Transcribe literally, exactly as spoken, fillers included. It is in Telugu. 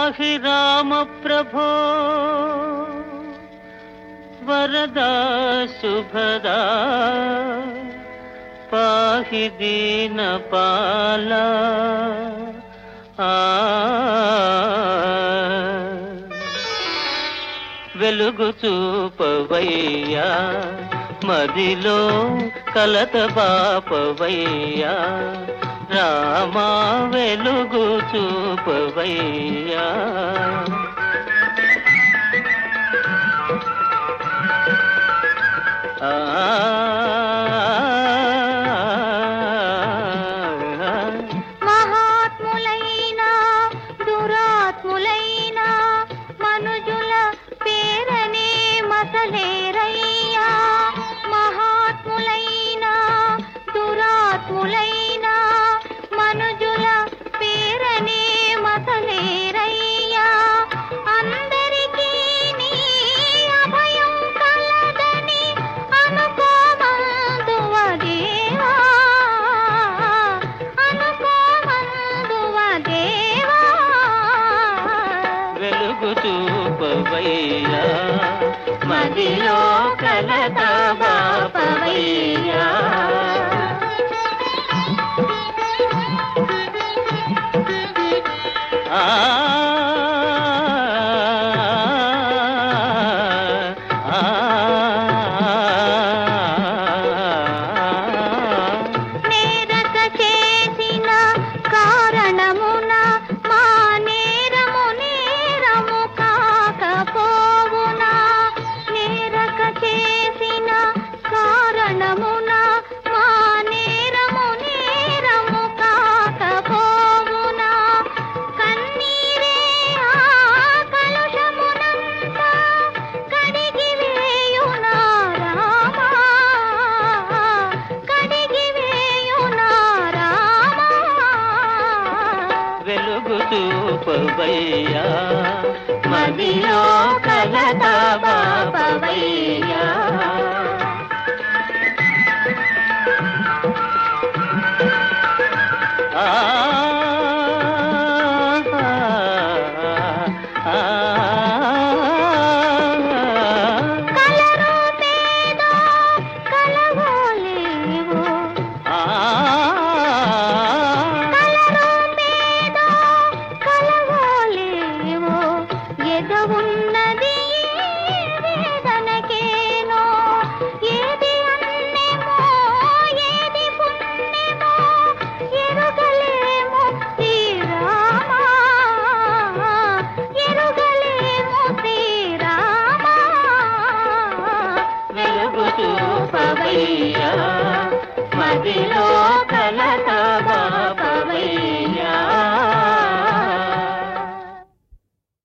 పాహి రామ ప్రభో వరదా శుభదా పాహి దీన పాల వెలుగు చూపవయ్యా మదిలో కలత బాపవయ్యా రామా వెలుగు చూపవయ్యా ఆ మహాత్ములైన దురాత్ములైన మనుజుల పేరనే మసలేరయ్యా మహాత్ములైన దురాత్ములైన మనుజుల పేరనే మసలేరయ్యా అందరికీ నీ అభయం కలదని అనుకోమందువ దేవా అనుకోమందువ దేవా వెలుగు చూపవయ్యా మదిలో కలత బాపవయ్యా ఆ నేరక చేసిన కారణమున మా నేరము నేరము కాకపోవునా నేరక చేసిన కారణమున మా నేరము నేరము కాకపోవునా కన్నీరే ఆ కలుషమునంతా కడిగి వేయునా రామా కడిగి వేయునా రామా వెలుగు చూపవయ్యా మదిలో కలత బాపవయ్యా ఆ కలరు పేదో కలవోలేవో కలరు పేదో కలవోలేవో ఎదవున్నది వేదనకేనో ఏది అన్నెమో ఏది పుణ్యమో ఎరుగలేమో శ్రీరామా ఎరుగలేమో శ్రీరామా వెలుగు చూపవయ్యా మదిలో కలత